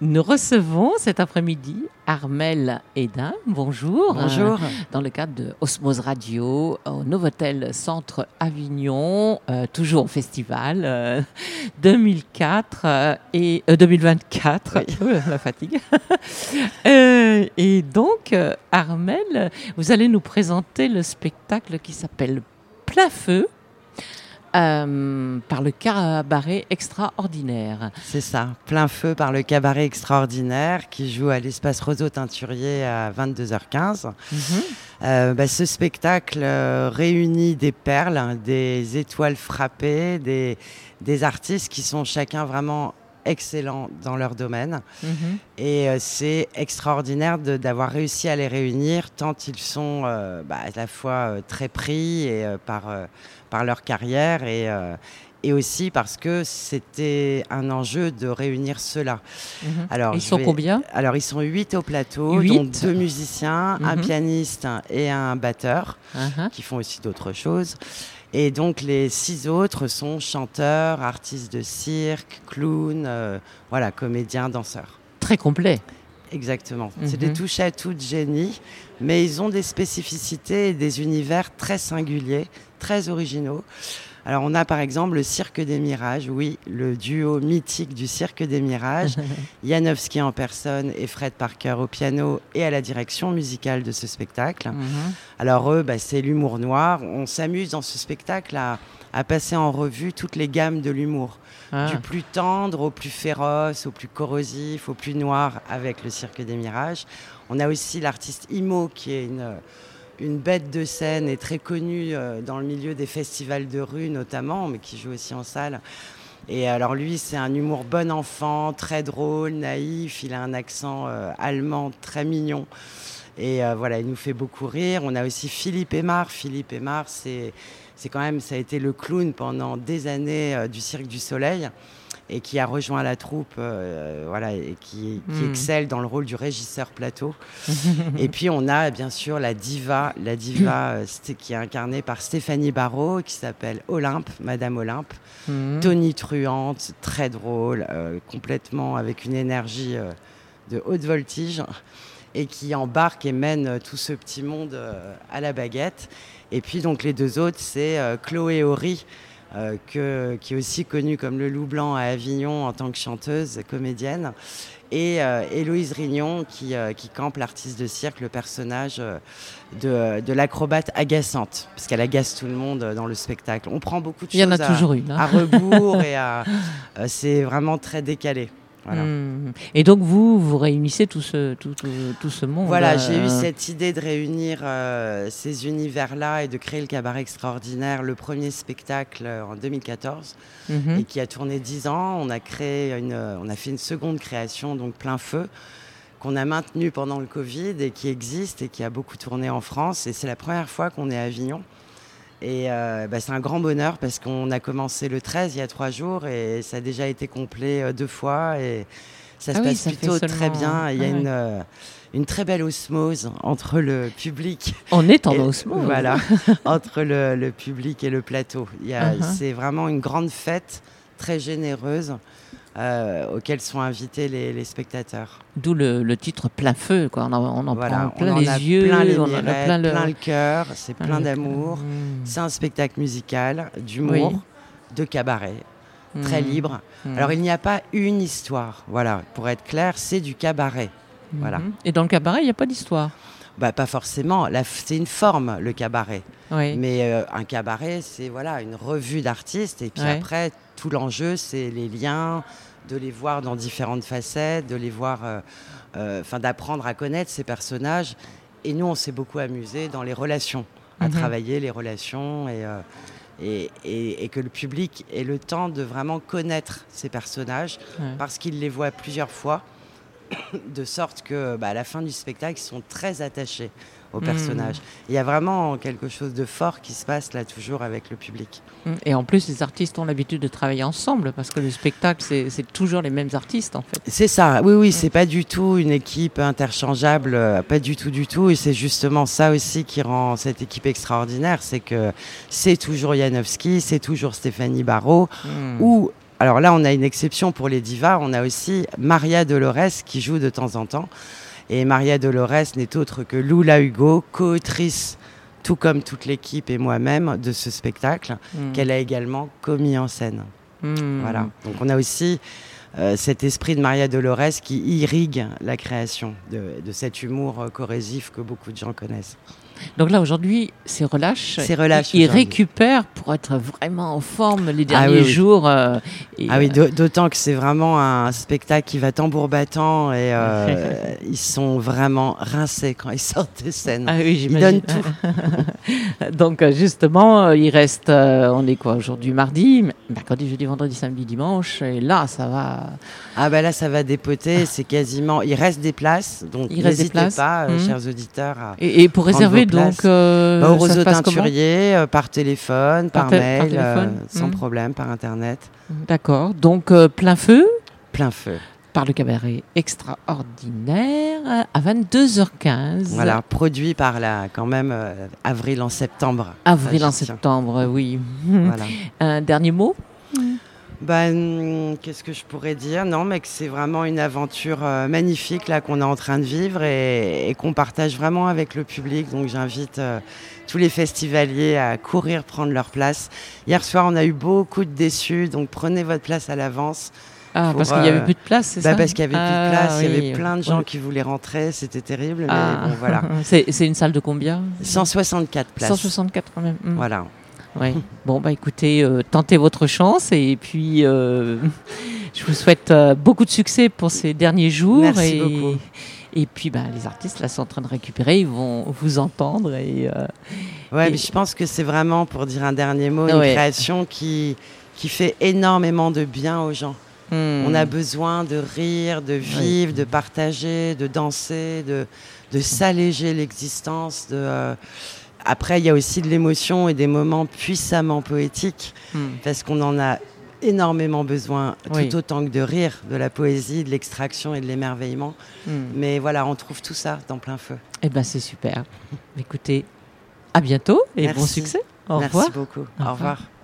Nous recevons cet après-midi Armelle Hédin. Bonjour. Bonjour. Dans le cadre de Osmose Radio, au Novotel Centre Avignon, toujours au festival 2004 et 2024. Oui. La fatigue. Et donc, Armelle, vous allez nous présenter le spectacle qui s'appelle Plein Feu. Par le cabaret extraordinaire. C'est ça, Plein Feu par le cabaret extraordinaire qui joue à l'espace Roseau Teinturier à 22h15. Ce spectacle réunit des perles, des étoiles frappées, des artistes qui sont chacun vraiment excellents dans leur domaine. Et c'est extraordinaire d'avoir réussi à les réunir tant ils sont à la fois très pris et, par leur carrière et aussi parce que c'était un enjeu de réunir ceux-là. Alors, ils sont combien ? Alors, ils sont 8 au plateau, 8. dont 2 musiciens, un pianiste et un batteur, qui font aussi d'autres choses. Et donc, les 6 autres sont chanteurs, artistes de cirque, clowns, comédiens, danseurs. Très complet. Exactement. C'est des touches à tout de génie, mais ils ont des spécificités et des univers très singuliers, très originaux. Alors, on a par exemple le Cirque des Mirages, oui, le duo mythique du Cirque des Mirages, Janowski en personne et Fred Parker au piano et à la direction musicale de ce spectacle. Alors eux, c'est l'humour noir. On s'amuse dans ce spectacle à passer en revue toutes les gammes de l'humour. Du plus tendre au plus féroce, au plus corrosif, au plus noir avec le Cirque des Mirages. On a aussi l'artiste Imo qui est une bête de scène et très connue dans le milieu des festivals de rue notamment, mais qui joue aussi en salle. Et alors lui, c'est un humour bon enfant, très drôle, naïf. Il a un accent allemand très mignon. Et il nous fait beaucoup rire. On a aussi Philippe Aymar. Philippe Aymar, c'est quand même, ça a été le clown pendant des années du Cirque du Soleil et qui a rejoint la troupe et qui excelle dans le rôle du régisseur plateau. Et puis on a bien sûr la diva qui est incarnée par Stéphanie Barrault, qui s'appelle Olympe, Madame Olympe, tonitruante, très drôle, complètement avec une énergie de haute voltige, et qui embarque et mène tout ce petit monde à la baguette. Et puis donc les 2 autres, c'est Chloé Horry, qui est aussi connue comme le Loup Blanc à Avignon en tant que chanteuse, comédienne, et Héloïse Rignon qui campe l'artiste de cirque, le personnage de l'acrobate agaçante, parce qu'elle agace tout le monde dans le spectacle. On prend beaucoup de choses à rebours et c'est vraiment très décalé. Voilà. Et donc vous réunissez tout ce monde. Voilà, j'ai eu cette idée de réunir ces univers-là et de créer le cabaret extraordinaire, le premier spectacle en 2014 et qui a tourné 10 ans. On a fait une seconde création, donc Plein Feu, qu'on a maintenue pendant le Covid et qui existe et qui a beaucoup tourné en France. Et c'est la première fois qu'on est à Avignon. Et c'est un grand bonheur parce qu'on a commencé le 13 il y a 3 jours et ça a déjà été complet 2 fois et ça se passe plutôt très bien. Il y a une très belle osmose entre le public. On est en osmose. Voilà, entre le public et le plateau. C'est vraiment une grande fête très généreuse auxquelles sont invités les spectateurs. D'où le titre Plein Feu, quoi. On en prend plein les yeux, plein le cœur, c'est plein d'amour. C'est un spectacle musical, d'humour, de cabaret, très libre. Alors il n'y a pas une histoire, pour être clair, c'est du cabaret. Voilà. Et dans le cabaret, il n'y a pas d'histoire ? Pas forcément, c'est une forme, le cabaret. Oui. Mais un cabaret, c'est une revue d'artistes. Et puis après, tout l'enjeu, c'est les liens, de les voir dans différentes facettes, de les voir, d'apprendre à connaître ces personnages. Et nous, on s'est beaucoup amusé dans les relations, à travailler les relations et que le public ait le temps de vraiment connaître ces personnages parce qu'il les voit plusieurs fois. De sorte que à la fin du spectacle, ils sont très attachés aux personnages. Il y a vraiment quelque chose de fort qui se passe là toujours avec le public. Et en plus, les artistes ont l'habitude de travailler ensemble parce que le spectacle, c'est toujours les mêmes artistes en fait. C'est ça, oui, c'est pas du tout une équipe interchangeable, pas du tout. Et c'est justement ça aussi qui rend cette équipe extraordinaire, c'est que c'est toujours Janowski, c'est toujours Stéphanie Barrault ou alors là, on a une exception pour les divas. On a aussi Maria Dolores qui joue de temps en temps. Et Maria Dolores n'est autre que Lula Hugo, co-autrice, tout comme toute l'équipe et moi-même, de ce spectacle, qu'elle a également commis en scène. Voilà. Donc on a aussi cet esprit de Maria Dolores qui irrigue la création de cet humour corrosif que beaucoup de gens connaissent. Donc là, aujourd'hui, c'est relâche. C'est relâche. Il récupère pour être vraiment en forme les derniers jours. D'autant que c'est vraiment un spectacle qui va tambour battant et ils sont vraiment rincés quand ils sortent de scène. Ah oui, j'imagine. Ils donnent tout. Donc justement, il reste, on est quoi aujourd'hui, mardi, mercredi, jeudi, vendredi, samedi, dimanche. Et là, ça va... Ah bah là, ça va dépoter. C'est quasiment... Il reste des places, donc n'hésitez pas, chers auditeurs. Et pour réserver, donc... au Roseau Teinturier, par téléphone, par mail, sans problème, par Internet. D'accord. Donc, plein feu. Plein feu. Par le cabaret extraordinaire à 22h15. Voilà, produit par quand même avril en septembre. Avril en septembre, oui. Voilà. Un dernier mot? Qu'est-ce que je pourrais dire? Non, mais que c'est vraiment une aventure magnifique là qu'on est en train de vivre et qu'on partage vraiment avec le public. Donc j'invite tous les festivaliers à courir prendre leur place. Hier soir, on a eu beaucoup de déçus, donc prenez votre place à l'avance. Parce qu'il n'y avait plus de place, c'est ça? Parce qu'il n'y avait plus de place, il y avait plein de gens qui voulaient rentrer, c'était terrible, mais bon, voilà. C'est une salle de combien? 164 places. 164 quand même. Voilà. Ouais. Bon, écoutez, tentez votre chance et puis je vous souhaite beaucoup de succès pour ces derniers jours. Merci beaucoup. Et puis les artistes là sont en train de récupérer, ils vont vous entendre. Mais je pense que c'est vraiment, pour dire un dernier mot, une création qui fait énormément de bien aux gens. On a besoin de rire, de vivre, de partager, de danser, de s'alléger l'existence, Après, il y a aussi de l'émotion et des moments puissamment poétiques, parce qu'on en a énormément besoin, tout autant que de rire, de la poésie, de l'extraction et de l'émerveillement. Mais voilà, on trouve tout ça dans Plein Feu. Eh bien, c'est super. Écoutez, à bientôt et bon succès. Au revoir. Merci beaucoup. Au revoir.